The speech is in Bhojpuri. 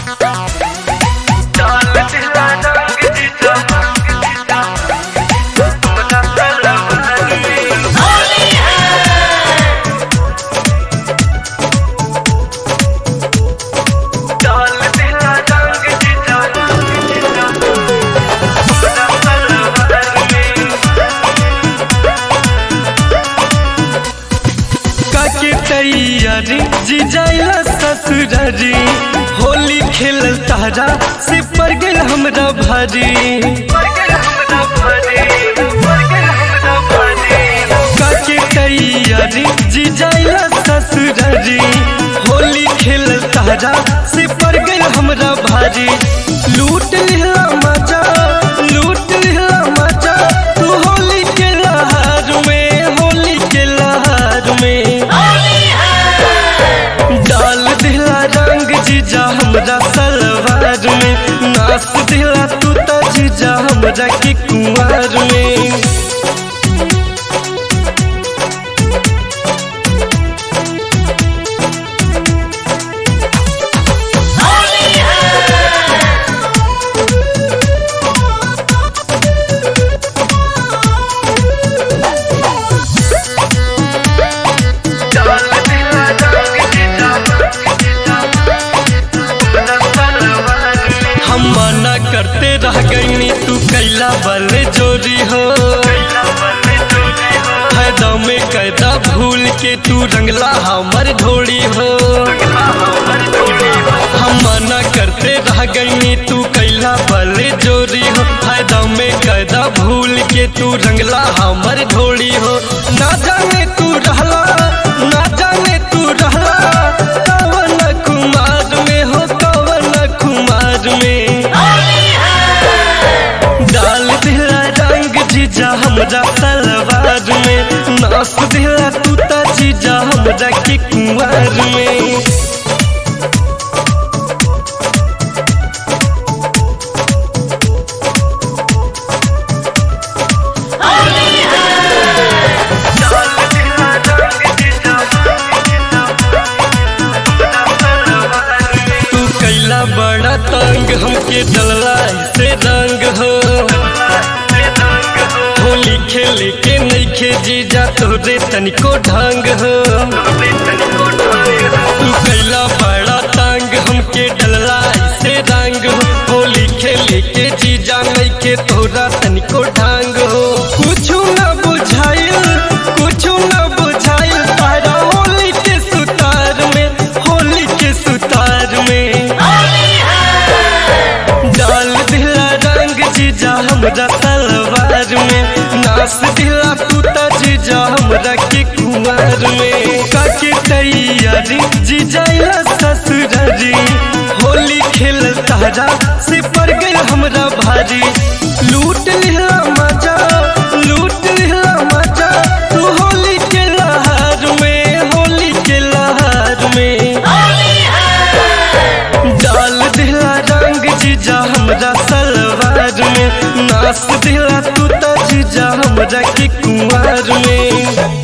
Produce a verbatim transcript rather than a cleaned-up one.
तैयारी जी जाइला ससुरारी होली खेलल तारा से पर गेल हमरा भारी काके तैयारी जी जाइला ससुरारी होली खेलल तारा से पर गेल हमरा भारी लूट लिहला मजा लूट लिहला मजा तू होली के लहर में होली के लहर में जीजा हमरा सलवार में नाच दिला तू तो जीजा हमरा की कुंवार में करते रह गई तू कैला बल जोरी हो फायदा में कैदा भूल के तू रंगला हमर ढोड़ी हो हम मना करते रह गई तू कैला बल जोरी हो फायदा में कैदा भूल के तू रंगला हमर ढोड़ी हो ना जाने तू रहला ना जाने तू रहला कवन कुमार में हो कवन कुमार में जीजा हमरा सलवार में नाच दिला तू ता जीजा हमरा की कुंवार में तू कैला बड़ा तंग हमके डलला से रंग हो होली खेले के नइखे जीजा तोरे तनिको ढंग हो तू कैला बड़ा तंग हमके डलला से रंग हो होली खेले के जीजा नइखे तोरा तनिको ढंग हो कुछ न बुझाइल कुछ न बुझाइल तारा होली के सुतार में होली के सुतार में डाल दिला रंग जीजा हमरा सलवार में नाच दिला तू ता जीजा हमरा के कुंवार में काके तैयारी जी जाइला ससुरारी होली खेलल तारा से पर गेल हमरा भारी लूट लिहला मजा लूट लिहला मजा तू होली के लहर में होली के लहर में डाल दिला रंग जीजा हमरा सलवार में नाच दिला तू ता जीजा हमरा की कुंवार में।